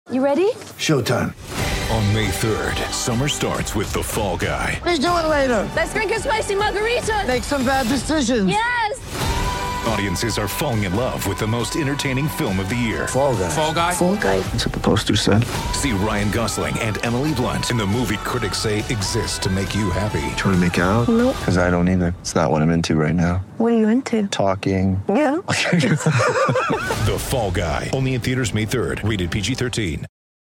You ready? Showtime. On May 3rd, summer starts with The Fall Guy. Let's do it later. Let's drink a spicy margarita. Make some bad decisions. Yes! Audiences are falling in love with the most entertaining film of the year. Fall Guy. Fall Guy? Fall guy. That's what the poster said. See Ryan Gosling and Emily Blunt in the movie critics say exists to make you happy. Trying to make it out? Nope. Because I don't either. It's not what I'm into right now. What are you into? Talking. Yeah. The Fall Guy. Only in theaters May 3rd. Rated PG-13.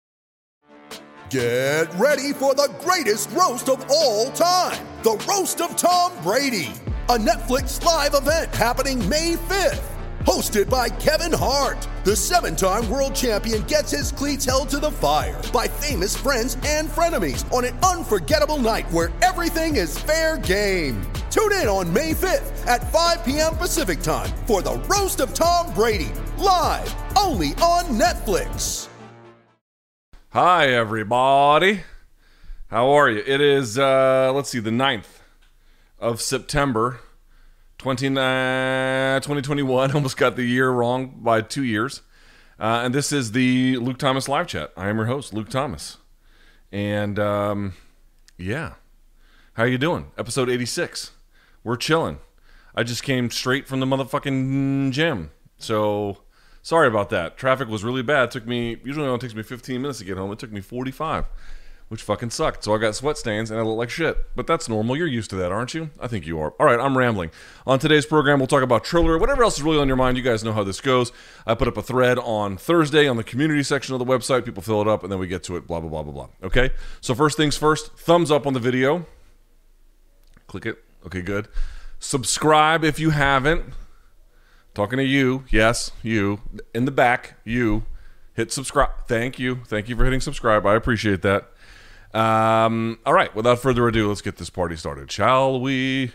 Get ready for the greatest roast of all time. The Roast of Tom Brady. A Netflix live event happening May 5th. Hosted by Kevin Hart. The 7-time world champion gets his cleats held to the fire by famous friends and frenemies on an unforgettable night where everything is fair game. Tune in on May 5th at 5 p.m. Pacific time for the Roast of Tom Brady. Live only on Netflix. Hi, everybody. How are you? It is, let's see, the 9th of September, 2021. Almost got the year wrong by 2 years. And this is the Luke Thomas Live Chat. I am your host, Luke Thomas. And, yeah. How you doing? Episode 86. We're chilling. I just came straight from the motherfucking gym. So... sorry about that. Traffic was really bad. Usually it only takes me 15 minutes to get home. It took me 45, which fucking sucked. So I got sweat stains and I look like shit. But that's normal. You're used to that, aren't you? I think you are. All right, I'm rambling. On today's program, we'll talk about Triller. Whatever else is really on your mind, you guys know how this goes. I put up a thread on Thursday on the community section of the website. People fill it up and then we get to it, blah, blah, blah, blah, blah. Okay? So first things first, thumbs up on the video. Click it. Okay, good. Subscribe if you haven't. Talking to you, yes, you, in the back, you, hit subscribe. Thank you for hitting subscribe. I appreciate that. All right, without further ado, let's get this party started, shall we?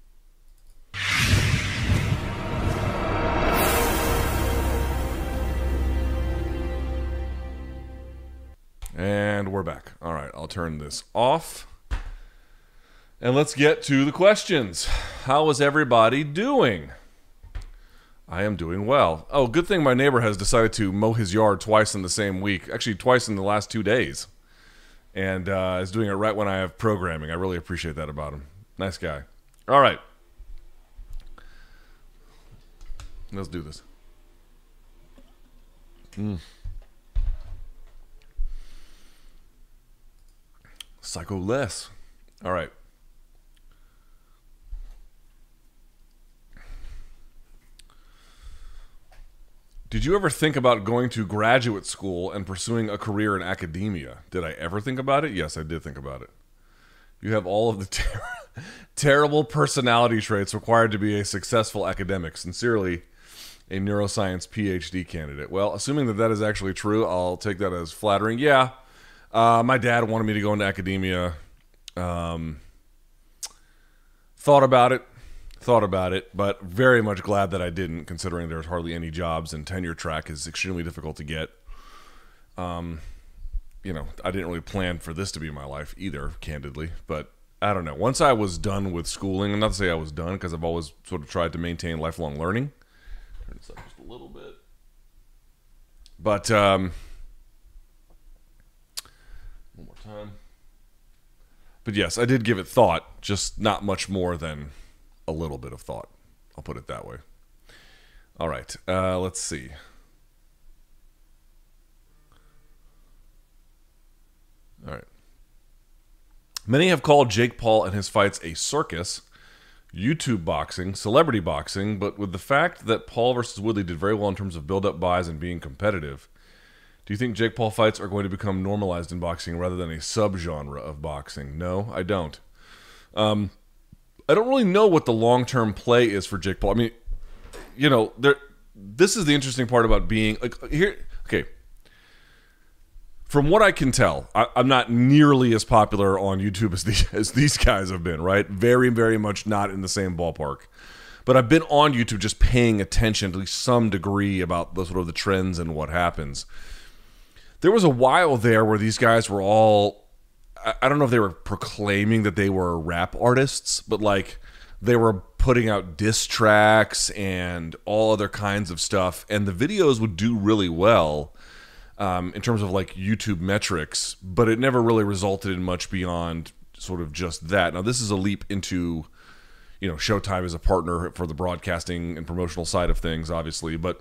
And we're back. All right, I'll turn this off. And let's get to the questions. How is everybody doing? I am doing well. Oh, good thing my neighbor has decided to mow his yard twice in the same week. Actually, twice in the last 2 days. And is doing it right when I have programming. I really appreciate that about him. Nice guy. All right. Let's do this. Psycho less. All right. Did you ever think about going to graduate school and pursuing a career in academia? Did I ever think about it? Yes, I did think about it. You have all of the terrible personality traits required to be a successful academic. Sincerely, a neuroscience PhD candidate. Well, assuming that is actually true, I'll take that as flattering. Yeah, my dad wanted me to go into academia. Thought about it, but very much glad that I didn't, considering there's hardly any jobs and tenure track is extremely difficult to get. I didn't really plan for this to be my life either, candidly, but I don't know. Once I was done with schooling, and not to say I was done, because I've always sort of tried to maintain lifelong learning. Turn this up just a little bit. But, one more time. But yes, I did give it thought, just not much more than a little bit of thought. I'll put it that way. All right, let's see. All right. Many have called Jake Paul and his fights a circus, YouTube boxing, celebrity boxing, but with the fact that Paul versus Woodley did very well in terms of build-up buys and being competitive, do you think Jake Paul fights are going to become normalized in boxing rather than a subgenre of boxing? No, I don't. I don't really know what the long-term play is for Jake Paul. I mean, this is the interesting part about being here. Okay. From what I can tell, I'm not nearly as popular on YouTube as these guys have been, right? Very, very much not in the same ballpark. But I've been on YouTube just paying attention to at least some degree about the sort of the trends and what happens. There was a while there where these guys were all, I don't know if they were proclaiming that they were rap artists, but like they were putting out diss tracks and all other kinds of stuff, and the videos would do really well. in terms of like YouTube metrics, but it never really resulted in much beyond sort of just that. Now, this is a leap into, Showtime as a partner for the broadcasting and promotional side of things, obviously, but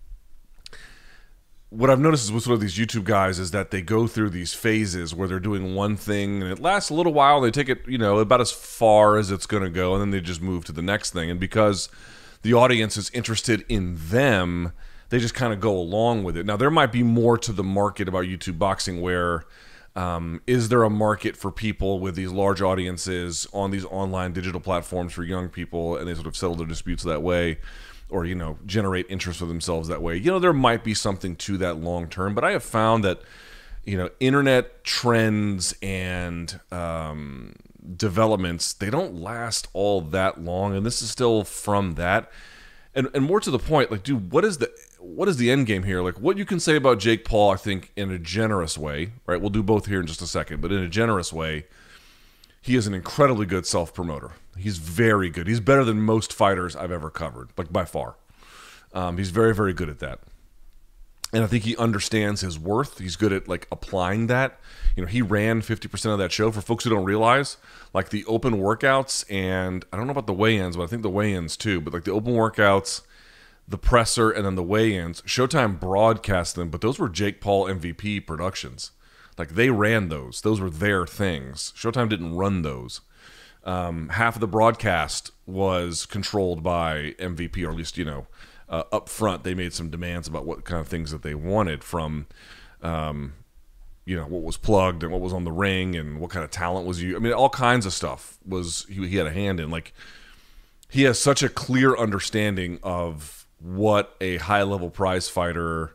what I've noticed is with sort of these YouTube guys is that they go through these phases where they're doing one thing and it lasts a little while. They take it, about as far as it's going to go, and then they just move to the next thing. And because the audience is interested in them, they just kind of go along with it. Now, there might be more to the market about YouTube boxing where is there a market for people with these large audiences on these online digital platforms for young people, and they sort of settle their disputes that way, or, generate interest for themselves that way. There might be something to that long term, but I have found that, internet trends and developments, they don't last all that long, and this is still from that. And more to the point, like, dude, what is the end game here? Like, what you can say about Jake Paul, I think, in a generous way, right? We'll do both here in just a second, but in a generous way, he is an incredibly good self-promoter. He's very good. He's better than most fighters I've ever covered, like by far. He's very, very good at that. And I think he understands his worth. He's good at like applying that. He ran 50% of that show. For folks who don't realize, like the open workouts, and I don't know about the weigh-ins, but I think the weigh-ins too, but like the open workouts, the presser, and then the weigh-ins, Showtime broadcast them, but those were Jake Paul MVP productions. Like, they ran those. Those were their things. Showtime didn't run those. Half of the broadcast was controlled by MVP, or at least, up front, they made some demands about what kind of things that they wanted from, what was plugged and what was on the ring and what kind of talent was used. I mean, all kinds of stuff was he had a hand in. Like, he has such a clear understanding of what a high-level prize fighter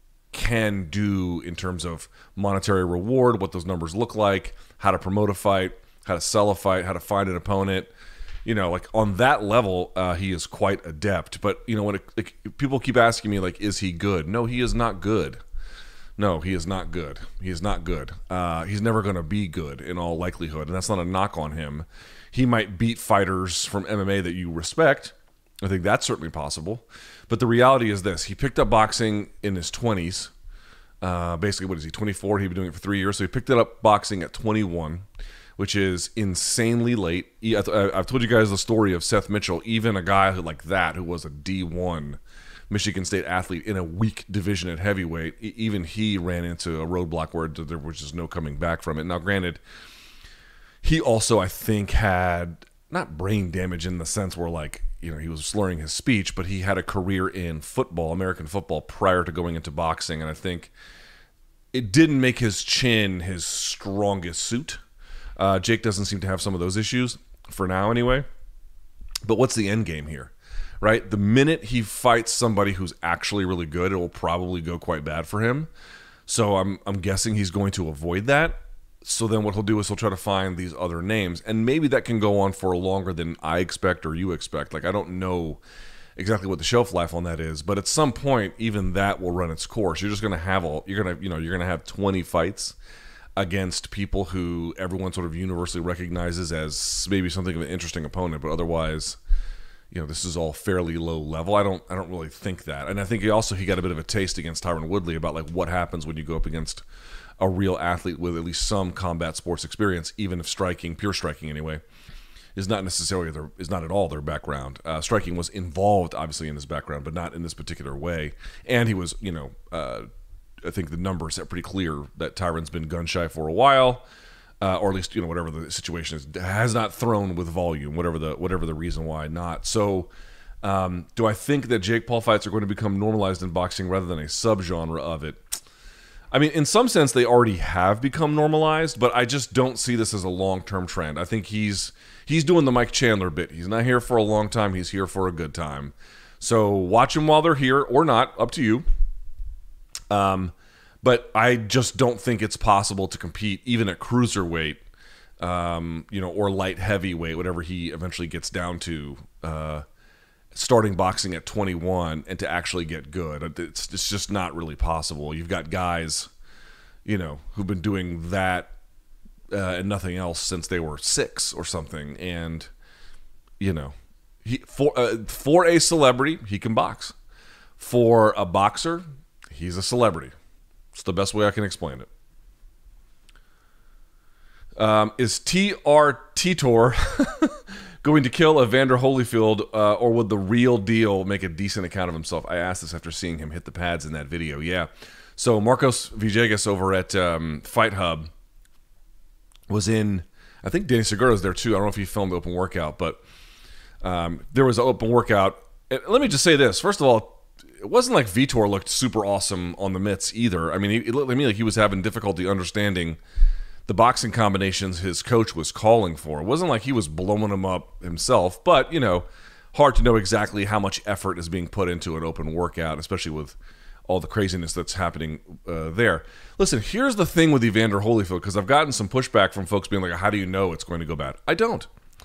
can do in terms of monetary reward, what those numbers look like, how to promote a fight, how to sell a fight, how to find an opponent. Like on that level, he is quite adept. But when people keep asking me, like, is he good? No, he is not good. No, he is not good. He is not good. He's never going to be good in all likelihood, and that's not a knock on him. He might beat fighters from MMA that you respect. I think that's certainly possible. But the reality is this. He picked up boxing in his 20s. Basically, what is he, 24? He'd been doing it for 3 years. So he picked it up boxing at 21, which is insanely late. I've told you guys the story of Seth Mitchell. Even a guy like that, who was a D1 Michigan State athlete in a weak division at heavyweight, even he ran into a roadblock where there was just no coming back from it. Now, granted, he also, I think, had not brain damage in the sense where, like, he was slurring his speech, but he had a career in football, American football, prior to going into boxing. And I think it didn't make his chin his strongest suit. Jake doesn't seem to have some of those issues, for now anyway. But what's the end game here, right? The minute he fights somebody who's actually really good, it will probably go quite bad for him. So I'm guessing he's going to avoid that. So then what he'll do is he'll try to find these other names. And maybe that can go on for longer than I expect or you expect. Like, I don't know exactly what the shelf life on that is, but at some point, even that will run its course. You're just going to have you're going to have 20 fights against people who everyone sort of universally recognizes as maybe something of an interesting opponent, but otherwise, this is all fairly low level. I don't really think that. And I think he got a bit of a taste against Tyron Woodley about like what happens when you go up against a real athlete with at least some combat sports experience, even if striking, pure striking anyway, is not at all their background. Striking was involved, obviously, in his background, but not in this particular way. And he was, I think the numbers are pretty clear that Tyron's been gun shy for a while, or at least whatever the situation is, has not thrown with volume, whatever the reason why not. So, do I think that Jake Paul fights are going to become normalized in boxing rather than a subgenre of it? I mean, in some sense, they already have become normalized, but I just don't see this as a long-term trend. I think he's doing the Mike Chandler bit. He's not here for a long time. He's here for a good time. So watch him while they're here or not, up to you. But I just don't think it's possible to compete even at cruiserweight, or light heavyweight, whatever he eventually gets down to, starting boxing at 21 and to actually get good. It's just not really possible. You've got guys, who've been doing that and nothing else since they were 6 or something. And, for a celebrity, he can box. For a boxer, he's a celebrity. It's the best way I can explain it. Is Titor going to kill Evander Holyfield, or would the real deal make a decent account of himself? I asked this after seeing him hit the pads in that video. Yeah. So Marcos Villegas over at Fight Hub was in, I think Danny Segura's there too. I don't know if he filmed the open workout, but there was an open workout. And let me just say this. First of all, it wasn't like Vitor looked super awesome on the mitts either. I mean, it looked to me like he was having difficulty understanding the boxing combinations his coach was calling for. It wasn't like he was blowing them up himself, but, you know, hard to know exactly how much effort is being put into an open workout, especially with all the craziness that's happening there. Listen, here's the thing with Evander Holyfield, because I've gotten some pushback from folks being like, how do you know it's going to go bad? I don't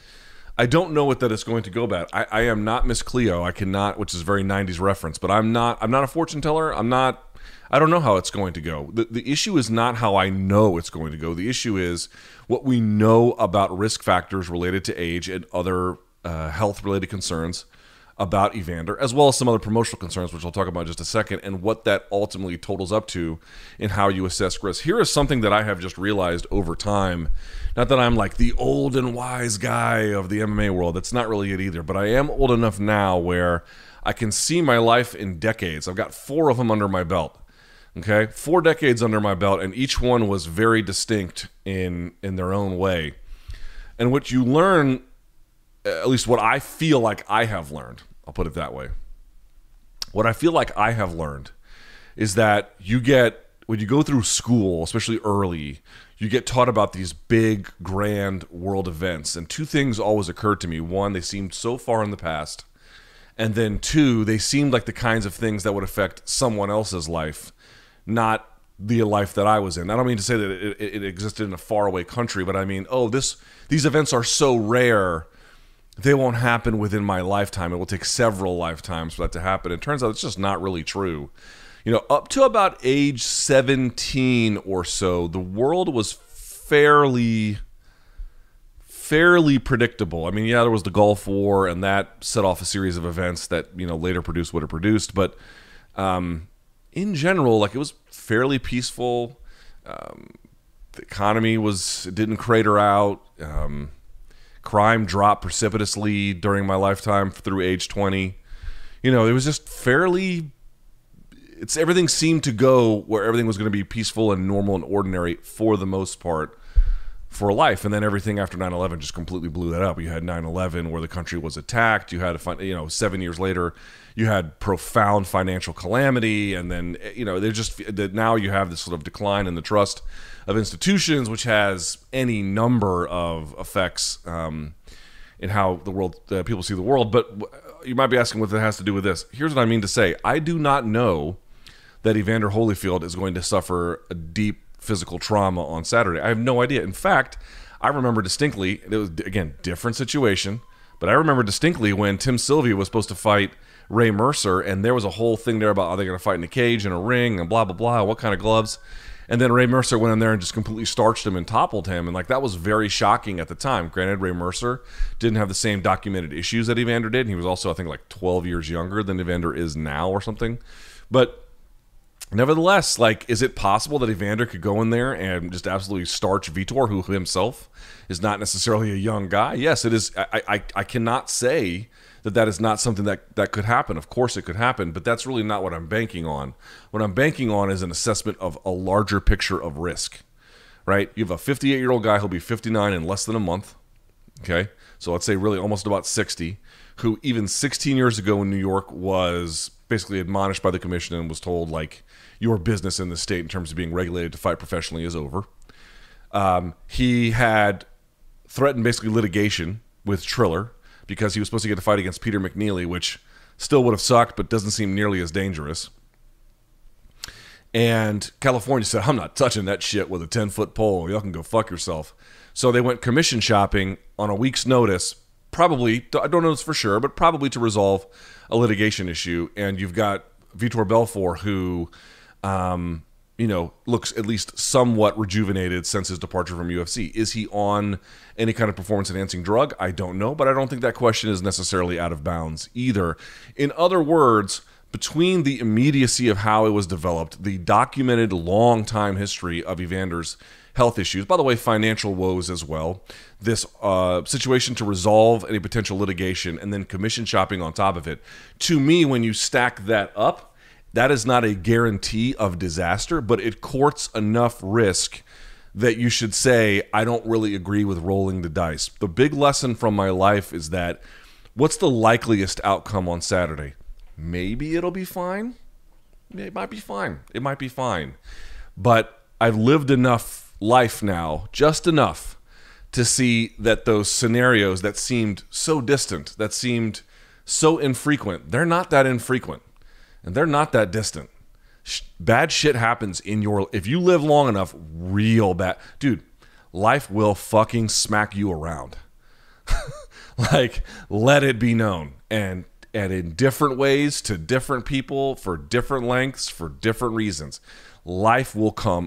know that it's going to go bad. I am not Miss Cleo. I cannot, which is a very 90s reference, but I'm not a fortune teller. I don't know how it's going to go. The issue is not how I know it's going to go. The issue is what we know about risk factors related to age and other health-related concerns about Evander, as well as some other promotional concerns, which I'll talk about in just a second, and what that ultimately totals up to in how you assess risk. Here is something that I have just realized over time. Not that I'm like the old and wise guy of the MMA world. That's not really it either. But I am old enough now where I can see my life in decades. I've got 4 of them under my belt. Okay? 4 decades under my belt, and each one was very distinct in their own way. And what you learn, at least what I feel like I have learned, I'll put it that way. What I feel like I have learned is that when you go through school, especially early, you get taught about these big, grand world events. And 2 things always occurred to me. 1, they seemed so far in the past. And then 2, they seemed like the kinds of things that would affect someone else's life, not the life that I was in. I don't mean to say that it existed in a faraway country, but I mean, these events are so rare, they won't happen within my lifetime. It will take several lifetimes for that to happen. It turns out it's just not really true. You know, up to about age 17 or so, the world was fairly predictable. I mean, yeah, there was the Gulf War, and that set off a series of events that, you know, later produced what it produced. But in general, like, it was fairly peaceful. The economy didn't crater out. Crime dropped precipitously during my lifetime through age 20. You know, it was just everything seemed to go where everything was going to be peaceful and normal and ordinary for the most part for life. And then everything after 9/11 just completely blew that up. You had 9/11 where the country was attacked. You had 7 years later, you had profound financial calamity. And then, you know, now you have this sort of decline in the trust of institutions, which has any number of effects in how the world, people see the world. But you might be asking what that has to do with this. Here's what I mean to say. I do not know that Evander Holyfield is going to suffer a deep physical trauma on Saturday. I have no idea. In fact, I remember distinctly, it was, again, different situation, but I remember distinctly when Tim Sylvia was supposed to fight Ray Mercer, and there was a whole thing there about, are they going to fight in a cage, in a ring, and blah, blah, blah, what kind of gloves? And then Ray Mercer went in there and just completely starched him and toppled him. And, like, that was very shocking at the time. Granted, Ray Mercer didn't have the same documented issues that Evander did. And he was also, I think, like 12 years younger than Evander is now or something. But nevertheless, like, is it possible that Evander could go in there and just absolutely starch Vitor, who himself is not necessarily a young guy? Yes, it is. I cannot say that is not something that could happen. Of course it could happen, but that's really not what I'm banking on. What I'm banking on is an assessment of a larger picture of risk, right? You have a 58-year-old guy who'll be 59 in less than a month, okay? So let's say really almost about 60, who even 16 years ago in New York was basically admonished by the commission and was told, like, your business in the state in terms of being regulated to fight professionally is over. He had threatened basically litigation with Triller because he was supposed to get a fight against Peter McNeely, which still would have sucked, but doesn't seem nearly as dangerous. And California said, I'm not touching that shit with a 10-foot pole. Y'all can go fuck yourself. So they went commission shopping on a week's notice, probably, I don't know this for sure, but probably to resolve a litigation issue. And you've got Vitor Belfort, who looks at least somewhat rejuvenated since his departure from UFC. Is he on any kind of performance-enhancing drug? I don't know, but I don't think that question is necessarily out of bounds either. In other words, between the immediacy of how it was developed, the documented long time history of Evander's health issues, by the way, financial woes as well, this situation to resolve any potential litigation, and then commission shopping on top of it. To me, when you stack that up, that is not a guarantee of disaster, but it courts enough risk that you should say, I don't really agree with rolling the dice. The big lesson from my life is that what's the likeliest outcome on Saturday? Maybe it'll be fine. It might be fine. It might be fine. But I've lived enough life now, just enough, to see that those scenarios that seemed so distant, that seemed so infrequent, they're not that infrequent. And they're not that distant. Bad shit happens if you live long enough, real bad. Dude, life will fucking smack you around. Like, let it be known. And in different ways to different people for different lengths for different reasons. Life will come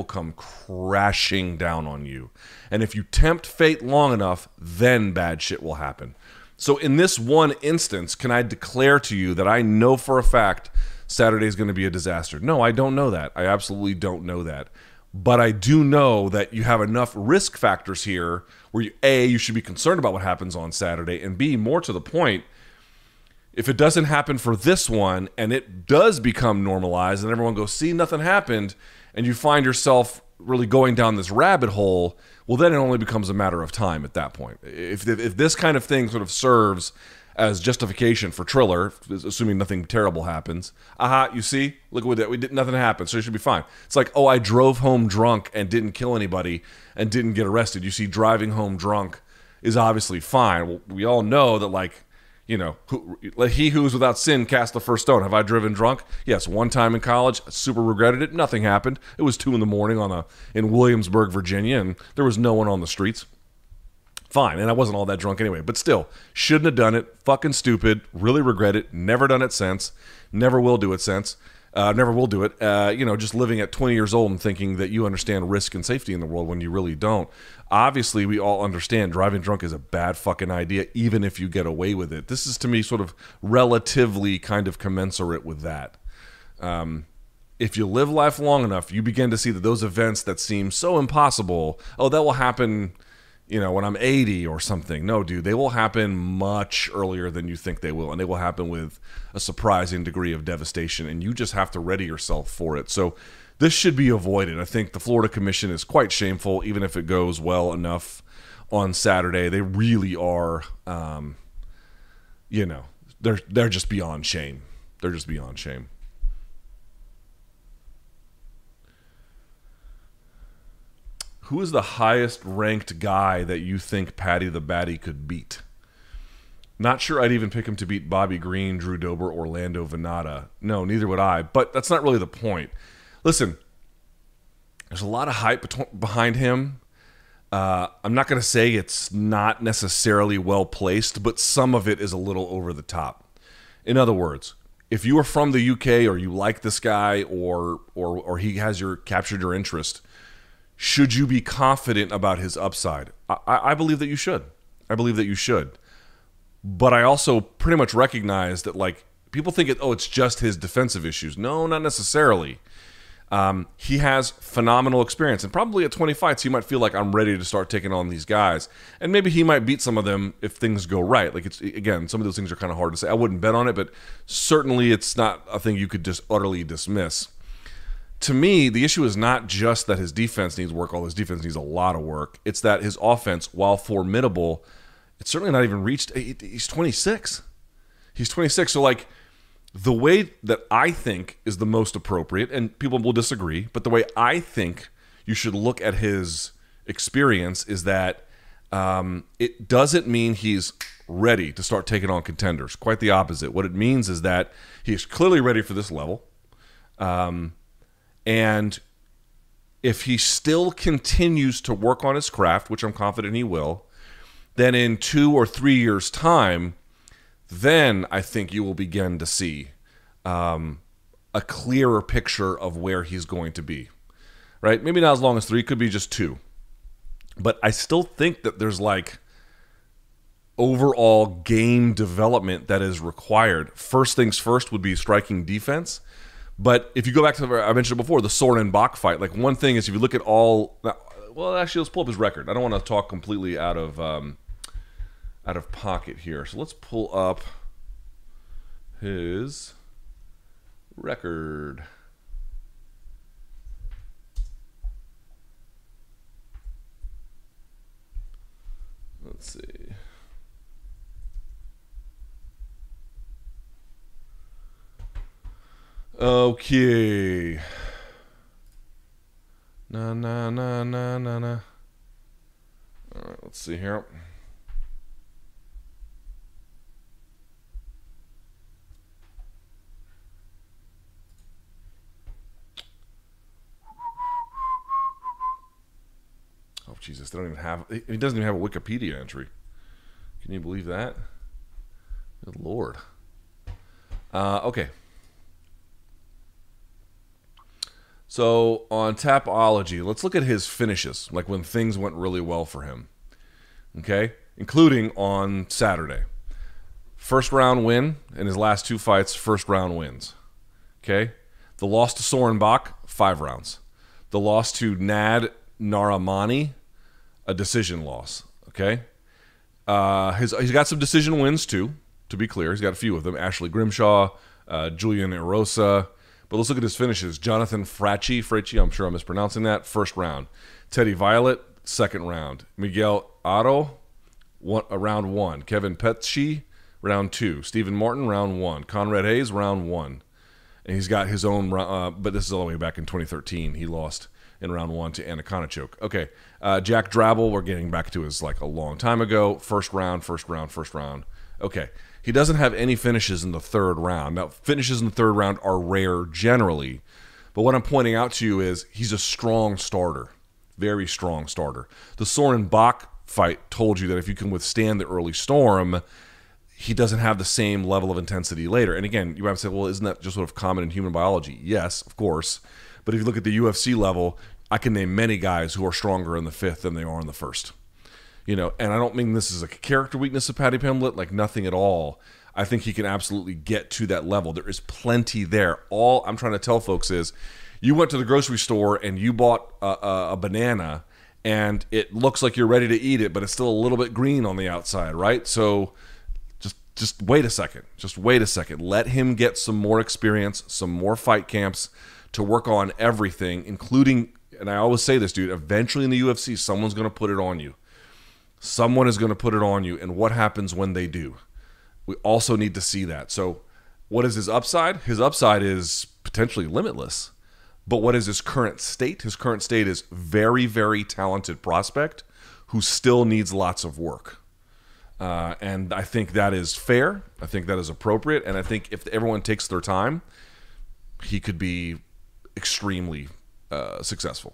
crashing down on you. And if you tempt fate long enough, then bad shit will happen. So in this one instance, can I declare to you that I know for a fact Saturday is going to be a disaster? No, I don't know that. I absolutely don't know that. But I do know that you have enough risk factors here where you should be concerned about what happens on Saturday, and B, more to the point, if it doesn't happen for this one and it does become normalized and everyone goes, see, nothing happened, and you find yourself really going down this rabbit hole, well, then it only becomes a matter of time at that point. If this kind of thing sort of serves as justification for Triller, assuming nothing terrible happens, you see, look what we did, nothing happened, so you should be fine. It's like, oh, I drove home drunk and didn't kill anybody and didn't get arrested. You see, driving home drunk is obviously fine. Well, we all know that, like, you know, he who is without sin cast the first stone. Have I driven drunk? Yes, one time in college, super regretted it. Nothing happened. It was 2 a.m. in Williamsburg, Virginia, and there was no one on the streets. Fine, and I wasn't all that drunk anyway. But still, shouldn't have done it. Fucking stupid. Really regret it. Never done it since. Never will do it since. Never will do it. Just living at 20 years old and thinking that you understand risk and safety in the world when you really don't. Obviously, we all understand driving drunk is a bad fucking idea, even if you get away with it. This is, to me, sort of relatively kind of commensurate with that. If you live life long enough, you begin to see that those events that seem so impossible, that will happen, when I'm 80 or something. No, dude, they will happen much earlier than you think they will, and they will happen with a surprising degree of devastation, and you just have to ready yourself for it. So this should be avoided. I think the Florida Commission is quite shameful, even if it goes well enough on Saturday. They really are, they're just beyond shame. They're just beyond shame. Who is the highest ranked guy that you think Paddy the Baddy could beat? Not sure I'd even pick him to beat Bobby Green, Drew Dober, Orlando Venata. No, neither would I, but that's not really the point. Listen, there's a lot of hype behind him. I'm not going to say it's not necessarily well placed, but some of it is a little over the top. In other words, if you are from the UK or you like this guy or he has captured your interest, should you be confident about his upside? I believe that you should. I believe that you should. But I also pretty much recognize that, like, people think it's just his defensive issues. No, not necessarily. He has phenomenal experience, and probably at 20 fights, he might feel like, I'm ready to start taking on these guys. And maybe he might beat some of them if things go right. Like, again, some of those things are kind of hard to say. I wouldn't bet on it, but certainly it's not a thing you could just utterly dismiss. To me, the issue is not just that his defense needs work, although his defense needs a lot of work. It's that his offense, while formidable, it's certainly not even reached. He's 26. He's 26. So, like, the way that I think is the most appropriate, and people will disagree, but the way I think you should look at his experience is that it doesn't mean he's ready to start taking on contenders. Quite the opposite. What it means is that he's clearly ready for this level. And if he still continues to work on his craft, which I'm confident he will, then in 2 or 3 years' time, then I think you will begin to see a clearer picture of where he's going to be. Right? Maybe not as long as 3, could be just 2. But I still think that there's, like, overall game development that is required. First things first would be striking defense. But if you go back to I mentioned it before, the Soren and Bach fight, like one thing is if you look at all, well, actually, let's pull up his record. I don't want to talk completely out of pocket here. So let's pull up his record. Let's see. Okay. Na. All right, let's see here. Oh, Jesus, they don't even have... He doesn't even have a Wikipedia entry. Can you believe that? Good Lord. Okay. So, on Tapology, let's look at his finishes, like when things went really well for him. Okay? Including on Saturday. First round win in his last 2 fights, first round wins. Okay? The loss to Soren Bach, 5 rounds. The loss to Nad Narimani, a decision loss. Okay? He's got some decision wins too, to be clear. He's got a few of them. Ashley Grimshaw, Julian Erosa. But let's look at his finishes. Jonathan Fracci, I'm sure I'm mispronouncing that, first round. Teddy Violet, second round. Miguel Otto, round 1. Kevin Petchy, round 2. Stephen Martin, round 1. Conrad Hayes, round 1. And he's got his own, but this is all the way back in 2013. He lost in round 1 to Anna Konachuk. Okay, Jack Drabble, we're getting back to his like a long time ago. First round. Okay. He doesn't have any finishes in the third round. Now, finishes in the third round are rare generally, but what I'm pointing out to you is he's a strong starter, very strong starter. The Soren Bach fight told you that if you can withstand the early storm, he doesn't have the same level of intensity later. And again, you might say, well, isn't that just sort of common in human biology? Yes, of course. But if you look at the UFC level, I can name many guys who are stronger in the 5th than they are in the 1st. You know, and I don't mean this is a character weakness of Paddy Pimblett, like nothing at all. I think he can absolutely get to that level. There is plenty there. All I'm trying to tell folks is you went to the grocery store and you bought a banana and it looks like you're ready to eat it, but it's still a little bit green on the outside, right? So just wait a second. Just wait a second. Let him get some more experience, some more fight camps to work on everything, including, and I always say this, dude, eventually in the UFC, someone's going to put it on you. Someone is going to put it on you, and what happens when they do? We also need to see that. So what is his upside? His upside is potentially limitless. But what is his current state? His current state is very, very talented prospect who still needs lots of work. And I think that is fair. I think that is appropriate. And I think if everyone takes their time, he could be extremely successful.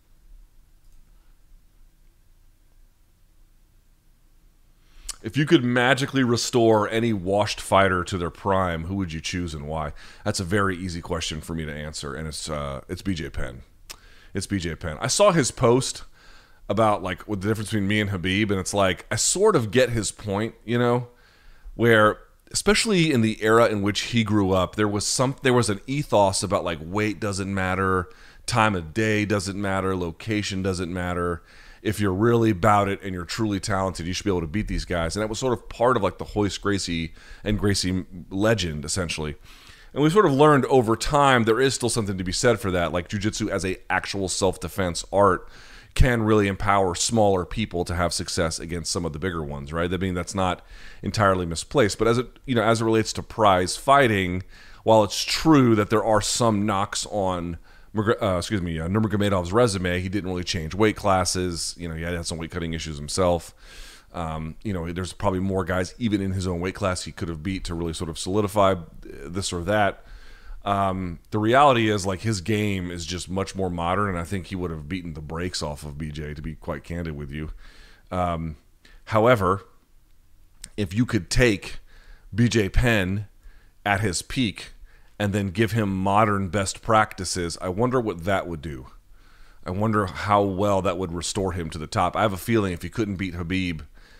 If you could magically restore any washed fighter to their prime, who would you choose and why? That's a very easy question for me to answer, and it's BJ Penn. It's BJ Penn. I saw his post about like what the difference between me and Khabib, and it's like I sort of get his point, you know, where especially in the era in which he grew up, there was an ethos about like weight doesn't matter, time of day doesn't matter, location doesn't matter. If you're really about it and you're truly talented, you should be able to beat these guys. And that was sort of part of like the Royce Gracie and Gracie legend, essentially. And we've sort of learned over time there is still something to be said for that. Like jiu-jitsu as a actual self-defense art can really empower smaller people to have success against some of the bigger ones, right? I mean, that's not entirely misplaced. But as it relates to prize fighting, while it's true that there are some knocks on Nurmagomedov's resume, he didn't really change weight classes. You know, he had some weight cutting issues himself. There's probably more guys even in his own weight class he could have beat to really sort of solidify this or that. The reality is like his game is just much more modern, and I think he would have beaten the brakes off of BJ, to be quite candid with you. However, if you could take BJ Penn at his peak and then give him modern best practices, I wonder what that would do. I wonder how well that would restore him to the top. I have a feeling if he couldn't beat Khabib,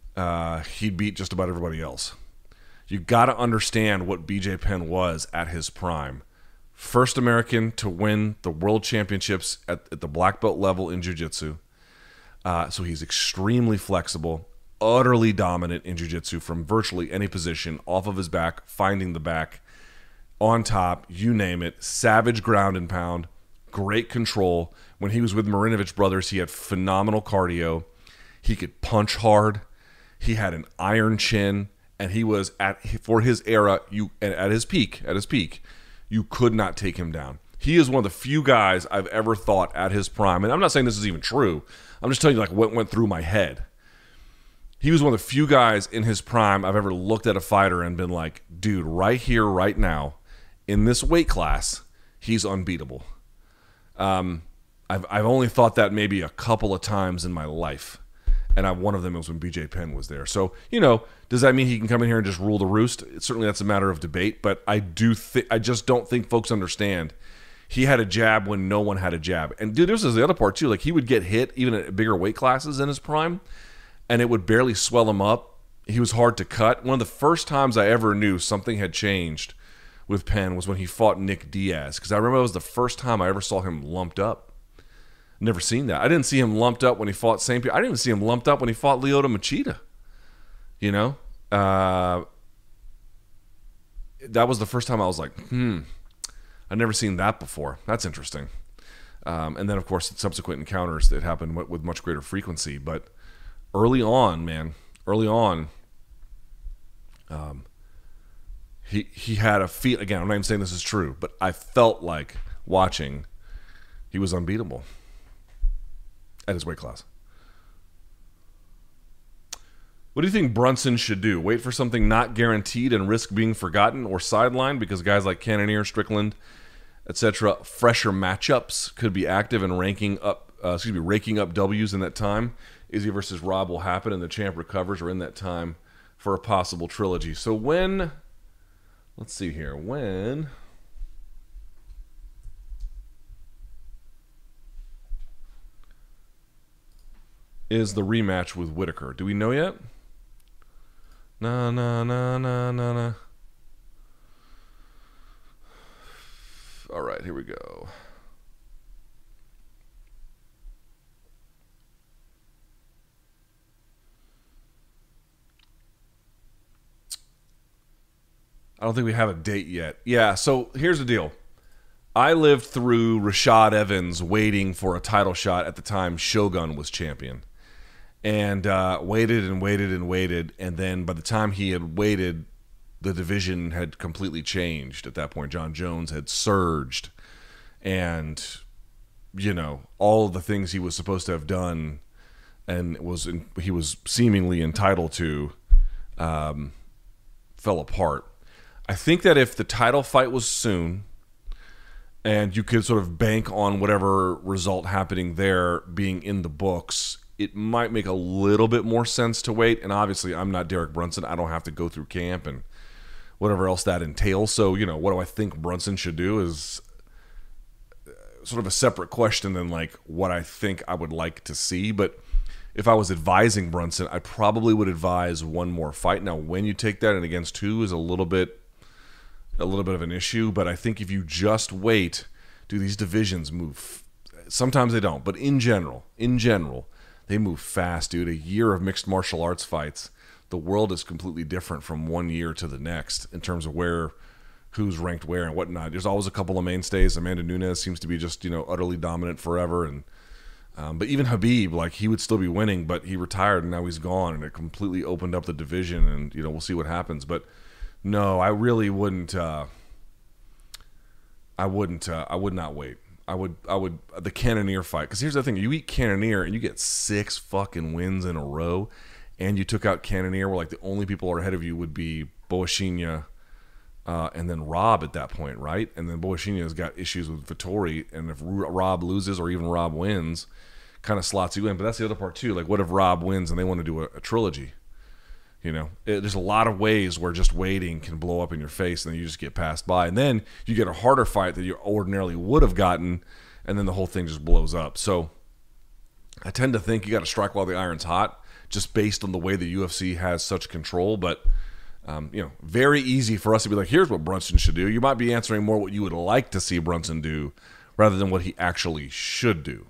he'd beat just about everybody else. You got to understand what BJ Penn was at his prime. First American to win the world championships at the black belt level in jiu-jitsu. So he's extremely flexible, utterly dominant in jiu-jitsu from virtually any position, off of his back, finding the back, on top, you name it. Savage ground and pound, great control. When he was with Marinovich Brothers, he had phenomenal cardio. He could punch hard. He had an iron chin. And he was for his era, at his peak, you could not take him down. He is one of the few guys I've ever thought at his prime, and I'm not saying this is even true. I'm just telling you like what went through my head. He was one of the few guys in his prime I've ever looked at a fighter and been like, dude, right here, right now, in this weight class, he's unbeatable. I've only thought that maybe a couple of times in my life. And one of them was when BJ Penn was there. So, does that mean he can come in here and just rule the roost? Certainly that's a matter of debate, but I just don't think folks understand. He had a jab when no one had a jab. And dude, this is the other part too. Like he would get hit even at bigger weight classes in his prime, and it would barely swell him up. He was hard to cut. One of the first times I ever knew something had changed with Penn was when he fought Nick Diaz. Because I remember it was the first time I ever saw him lumped up. Never seen that. I didn't see him lumped up when he fought St. Pierre. I didn't even see him lumped up when he fought Lyoto Machida. That was the first time I was like, I've never seen that before. That's interesting. And then, of course, subsequent encounters that happened with much greater frequency. But early on, he had a feel. Again, I'm not even saying this is true, but I felt like watching he was unbeatable at his weight class. What do you think Brunson should do? Wait for something not guaranteed and risk being forgotten, or sidelined because guys like Cannonier, Strickland, etc., fresher matchups could be active and raking up W's in that time? Izzy versus Rob will happen and the champ recovers, or in that time for a possible trilogy. So when is the rematch with Whitaker? Do we know yet? No. All right, here we go. I don't think we have a date yet. Yeah, so here's the deal. I lived through Rashad Evans waiting for a title shot at the time Shogun was champion. And waited, and then by the time he had waited, the division had completely changed at that point. John Jones had surged, and, all of the things he was supposed to have done and he was seemingly entitled to fell apart. I think that if the title fight was soon, and you could sort of bank on whatever result happening there being in the books, it might make a little bit more sense to wait. And obviously, I'm not Derek Brunson. I don't have to go through camp and whatever else that entails. So, what do I think Brunson should do is sort of a separate question than like what I think I would like to see. But if I was advising Brunson, I probably would advise one more fight. Now, when you take that and against two is a little bit of an issue. But I think if you just wait, do these divisions move? Sometimes they don't. But in general, they move fast, dude. A year of mixed martial arts fights, the world is completely different from one year to the next in terms of who's ranked where and whatnot. There's always a couple of mainstays. Amanda Nunes seems to be just, utterly dominant forever. And but even Habib, like, he would still be winning, but he retired and now he's gone, and it completely opened up the division, and, we'll see what happens. But no, I really wouldn't. I would not wait. I would the Cannonier fight, because here's the thing: you eat Cannonier and you get 6 fucking wins in a row, and you took out Cannonier, where like the only people ahead of you would be Boashinha, and then Rob at that point, right? And then Boashinha's got issues with Vettori, and if Rob loses or even Rob wins, kind of slots you in. But that's the other part too. Like, what if Rob wins and they want to do a trilogy? There's a lot of ways where just waiting can blow up in your face, and then you just get passed by. And then you get a harder fight that you ordinarily would have gotten, and then the whole thing just blows up. So I tend to think you got to strike while the iron's hot. just based on the way the UFC has such control. But, very easy for us to be like, here's what Brunson should do. You might be answering more what you would like to see Brunson do rather than what he actually should do.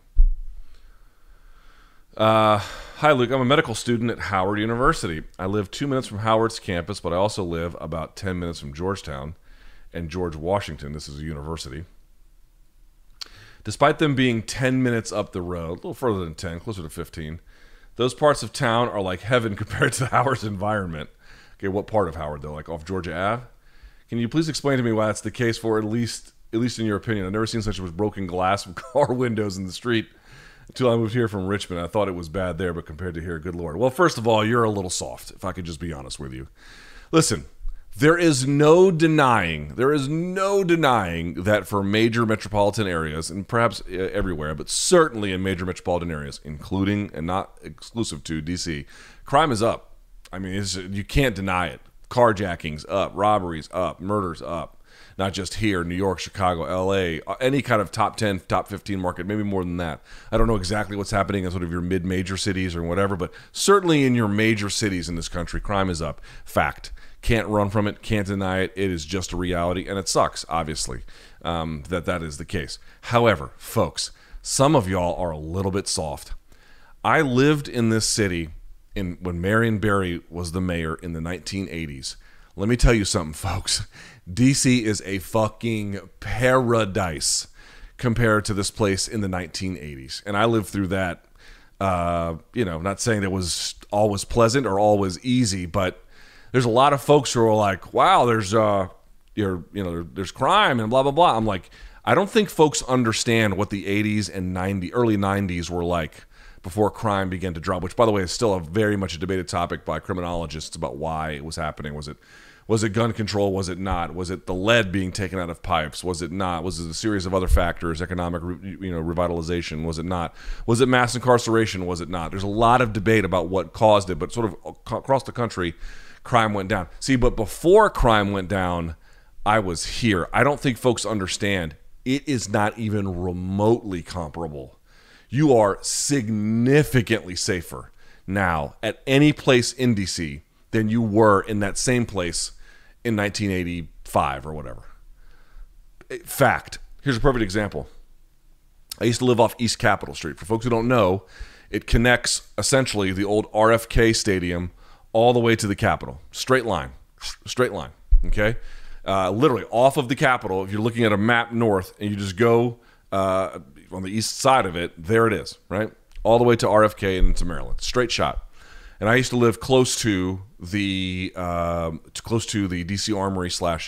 Hi, Luke. I'm a medical student at Howard University. I live 2 minutes from Howard's campus, but I also live about 10 minutes from Georgetown and George Washington. This is a university. Despite them being 10 minutes up the road, a little further than 10, closer to 15, those parts of town are like heaven compared to Howard's environment. Okay, what part of Howard, though? Like off Georgia Ave? Can you please explain to me why that's the case for at least in your opinion? I've never seen such as broken glass from car windows in the street until I moved here from Richmond. I thought it was bad there, but compared to here, good Lord. Well, first of all, you're a little soft, if I could just be honest with you. Listen, there is no denying that for major metropolitan areas, and perhaps everywhere, but certainly in major metropolitan areas, including and not exclusive to D.C., crime is up. I mean, you can't deny it. Carjackings up, robberies up, murders up. Not just here, New York, Chicago, L.A., any kind of top 10, top 15 market, maybe more than that. I don't know exactly what's happening in sort of your mid-major cities or whatever, but certainly in your major cities in this country, crime is up. Fact. Can't run from it, can't deny it. It is just a reality, and it sucks, obviously, that is the case. However, folks, some of y'all are a little bit soft. I lived in this city when Marion Barry was the mayor in the 1980s. Let me tell you something, folks. D.C. is a fucking paradise compared to this place in the 1980s. And I lived through that, not saying that was always pleasant or always easy, but there's a lot of folks who are like, wow, there's crime and blah, blah, blah. I'm like, I don't think folks understand what the 80s and early 90s were like before crime began to drop, which, by the way, is still a very much a debated topic by criminologists about why it was happening. Was it gun control? Was it not? Was it the lead being taken out of pipes? Was it not? Was it a series of other factors, economic, revitalization? Was it not? Was it mass incarceration? Was it not? There's a lot of debate about what caused it, but sort of across the country, crime went down. See, but before crime went down, I was here. I don't think folks understand. It is not even remotely comparable. You are significantly safer now at any place in DC than you were in that same place in 1985 or whatever. Fact. Here's a perfect example. I used to live off East Capitol Street. For folks who don't know, it connects essentially the old RFK Stadium all the way to the Capitol. Straight line, okay? Literally off of the Capitol, if you're looking at a map north and you just go on the east side of it, there it is, right? All the way to RFK and into Maryland. Straight shot. And I used to live close to the DC Armory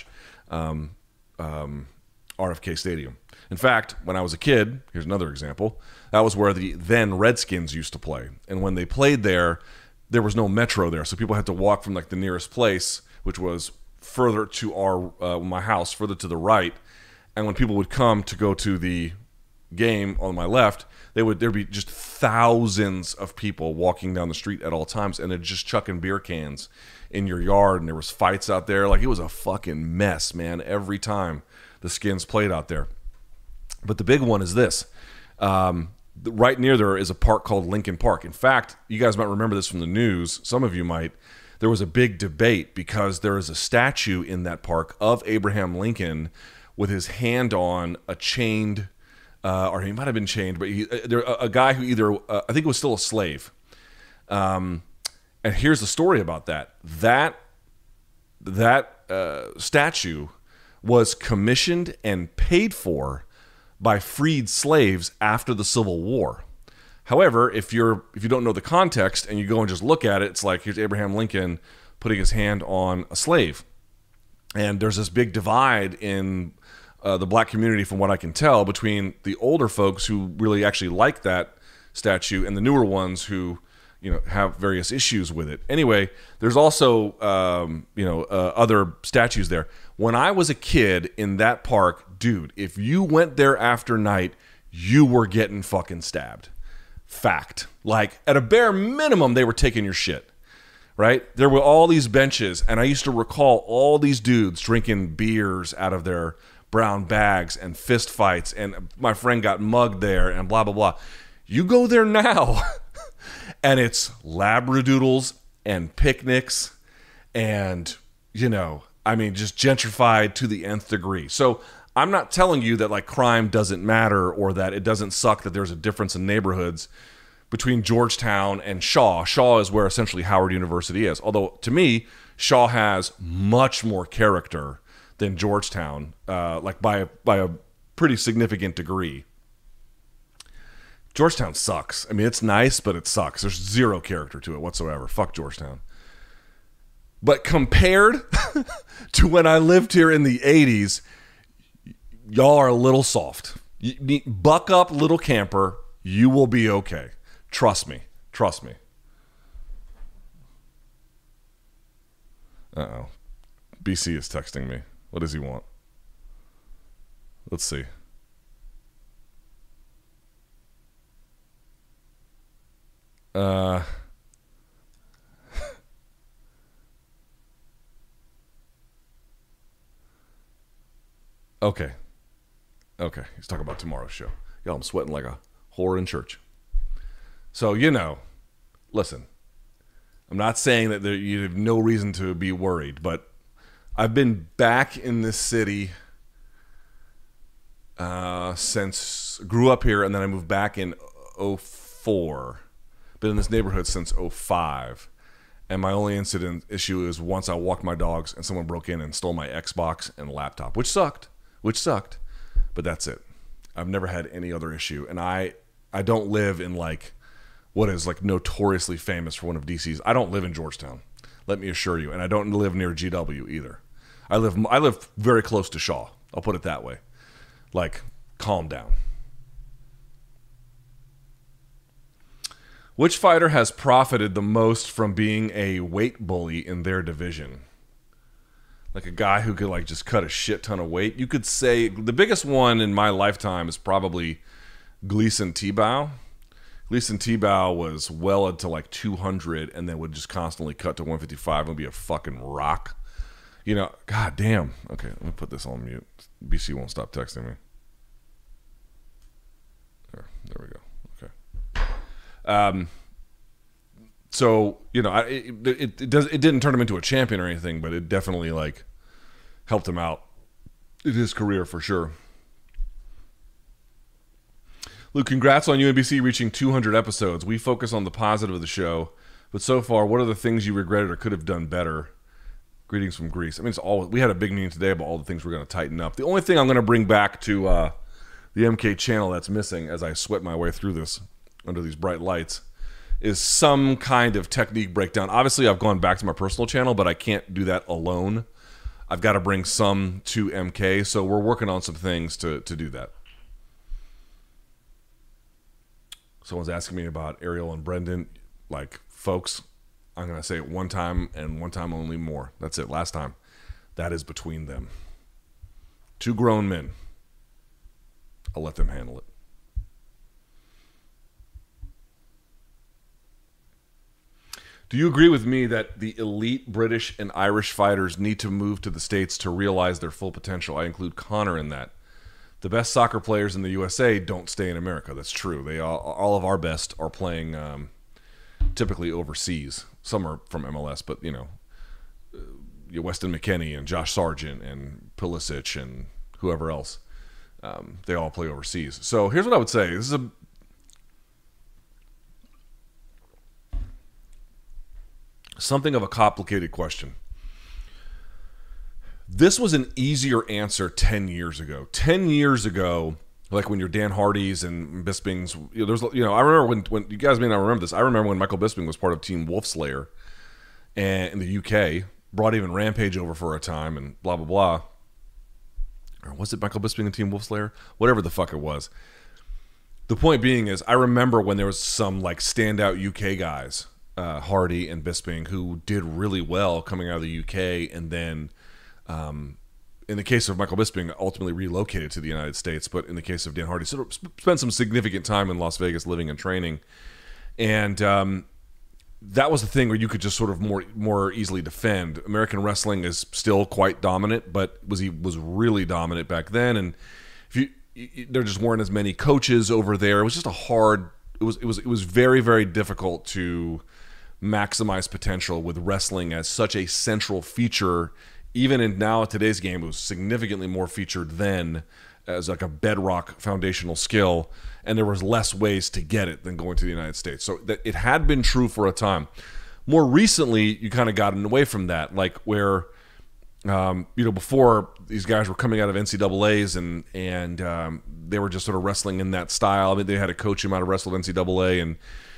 / RFK Stadium. In fact, when I was a kid, here's another example, that was where the then Redskins used to play. And when they played there was no metro there, so people had to walk from like the nearest place, which was further to my house, further to the right. And when people would come to go to the game on my left, there'd be just thousands of people walking down the street at all times, and they're just chucking beer cans in your yard, and there was fights out there. Like, it was a fucking mess, man, every time the Skins played out there. But the big one is this. Right near there is a park called Lincoln Park. In fact, you guys might remember this from the news. Some of you might. There was a big debate because there is a statue in that park of Abraham Lincoln with his hand on a chained, or he might have been chained, but a guy who either, I think it was still a slave. And here's the story about that. That statue was commissioned and paid for by freed slaves after the Civil War. However, if you don't know the context and you go and just look at it, it's like, here's Abraham Lincoln putting his hand on a slave. And there's this big divide in the black community, from what I can tell, between the older folks who really actually like that statue and the newer ones who, have various issues with it. Anyway, there's also, other statues there. When I was a kid in that park, dude, if you went there after night, you were getting fucking stabbed. Fact. Like, at a bare minimum, they were taking your shit, right? There were all these benches, and I used to recall all these dudes drinking beers out of their brown bags and fist fights, and my friend got mugged there and blah, blah, blah. You go there now, And it's labradoodles and picnics and, just gentrified to the nth degree. So I'm not telling you that like crime doesn't matter or that it doesn't suck that there's a difference in neighborhoods between Georgetown and Shaw. Shaw is where essentially Howard University is. Although to me, Shaw has much more character than Georgetown, like by a pretty significant degree. Georgetown sucks. I mean, it's nice, but it sucks. There's zero character to it whatsoever. Fuck Georgetown. But compared to when I lived here in the 80s, y'all are a little soft. Buck up, little camper. You will be okay. Trust me. Trust me. Uh-oh. BC is texting me. What does he want? Let's see. Okay. He's talking about tomorrow's show. Y'all, I'm sweating like a whore in church. So, listen, I'm not saying that you have no reason to be worried, but I've been back in this city since, grew up here, and then I moved back in 2004. Been in this neighborhood since 2005. And my only issue is once I walked my dogs and someone broke in and stole my Xbox and laptop, which sucked, but that's it. I've never had any other issue. And I don't live in like what is like notoriously famous for one of DC's. I don't live in Georgetown, let me assure you. And I don't live near GW either. I live very close to Shaw. I'll put it that way. Like, calm down. Which fighter has profited the most from being a weight bully in their division? Like a guy who could like just cut a shit ton of weight. You could say the biggest one in my lifetime is probably Gleason Tebow. Gleason Tebow was well into like 200 and then would just constantly cut to 155 and be a fucking rock. God damn. Okay, let me put this on mute. BC won't stop texting me. There we go. So it didn't turn him into a champion or anything, but it definitely like helped him out in his career for sure. Luke, congrats on UMBC reaching 200 episodes. We focus on the positive of the show, but so far, what are the things you regretted or could have done better? Greetings from Greece. I mean, we had a big meeting today about all the things we're going to tighten up. The only thing I'm going to bring back to the MK channel that's missing as I sweat my way through this under these bright lights is some kind of technique breakdown. Obviously, I've gone back to my personal channel, but I can't do that alone. I've got to bring some to MK, so we're working on some things to do that. Someone's asking me about Ariel and Brendan. Like, folks, I'm going to say it one time and one time only more. That's it, last time. That is between them. Two grown men. I'll let them handle it. Do you agree with me that the elite British and Irish fighters need to move to the States to realize their full potential? I include Conor in that. The best soccer players in the USA don't stay in America. That's true. All of our best are playing typically overseas. Some are from MLS, but Weston McKennie and Josh Sargent and Pulisic and whoever else, they all play overseas. So here's what I would say. This is something of a complicated question. This was an easier answer 10 years ago. 10 years ago, like when you're Dan Hardy's and Bisping's, I remember when you guys may not remember this. I remember when Michael Bisping was part of Team Wolfslayer and in the UK, brought even Rampage over for a time and blah, blah, blah. Or was it Michael Bisping and Team Wolfslayer? Whatever the fuck it was. The point being is I remember when there was some like standout UK guys, Hardy and Bisping, who did really well coming out of the UK, and then in the case of Michael Bisping, ultimately relocated to the United States, but in the case of Dan Hardy, sort of spent some significant time in Las Vegas living and training, and that was the thing where you could just sort of more easily defend. American wrestling is still quite dominant, but was really dominant back then, and there just weren't as many coaches over there. It was just a hard it was very, very difficult to maximize potential with wrestling as such a central feature. Even in now today's game, it was significantly more featured then as like a bedrock foundational skill, and there was less ways to get it than going to the United States. So that it had been true for a time. More recently, you kind of gotten away from that, like where before these guys were coming out of NCAAs and they were just sort of wrestling in that style. I mean, they had a coach who might have wrestled NCAA, and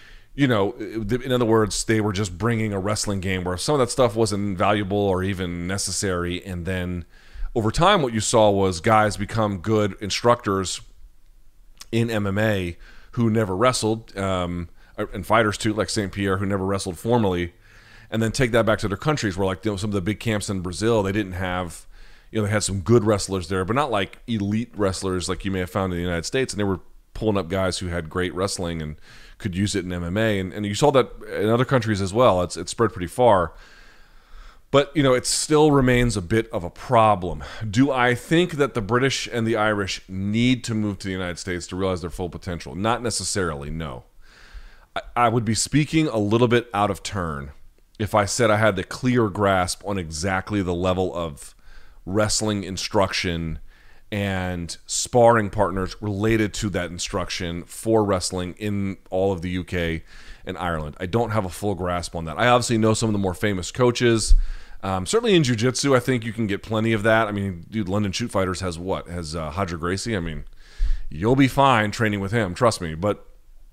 in other words, they were just bringing a wrestling game where some of that stuff wasn't valuable or even necessary. And then over time, what you saw was guys become good instructors in MMA who never wrestled, and fighters too, like St. Pierre, who never wrestled formally, and then take that back to their countries where, like, some of the big camps in Brazil, they didn't have, they had some good wrestlers there, but not like elite wrestlers like you may have found in the United States. And they were pulling up guys who had great wrestling and could use it in MMA. And you saw that in other countries as well. It's spread pretty far. But, it still remains a bit of a problem. Do I think that the British and the Irish need to move to the United States to realize their full potential? Not necessarily, no. I would be speaking a little bit out of turn if I said I had the clear grasp on exactly the level of wrestling instruction and sparring partners related to that instruction for wrestling in all of the UK and Ireland. I don't have a full grasp on that. I obviously know some of the more famous coaches. Certainly in jiu-jitsu, I think you can get plenty of that. I mean, dude, London Shoot Fighters has what? Has Hadra Gracie? I mean, you'll be fine training with him, trust me. But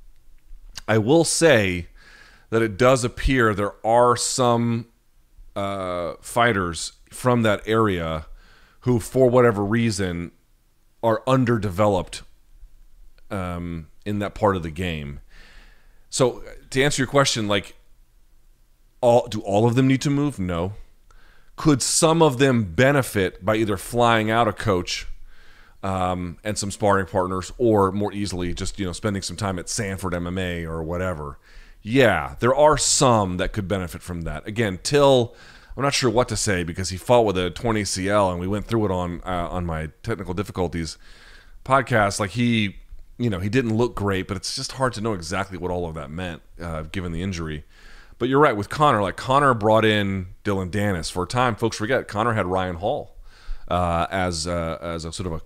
I will say that it does appear there are some fighters from that area who, for whatever reason, are underdeveloped in that part of the game. So to answer your question, like, do all of them need to move? No. Could some of them benefit by either flying out a coach and some sparring partners, or more easily just spending some time at Sanford MMA or whatever? Yeah, there are some that could benefit from that. Again, Till, I'm not sure what to say because he fought with a 20 CL, and we went through it on my technical difficulties podcast. Like he didn't look great, but it's just hard to know exactly what all of that meant given the injury. But you're right with Conor. Like, Conor brought in Dylan Dennis for a time. Folks forget Conor had Ryan Hall as a sort of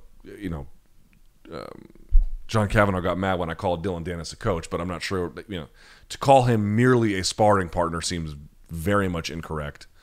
a John Kavanagh got mad when I called Dylan Dennis a coach, but I'm not sure. To call him merely a sparring partner seems very much incorrect.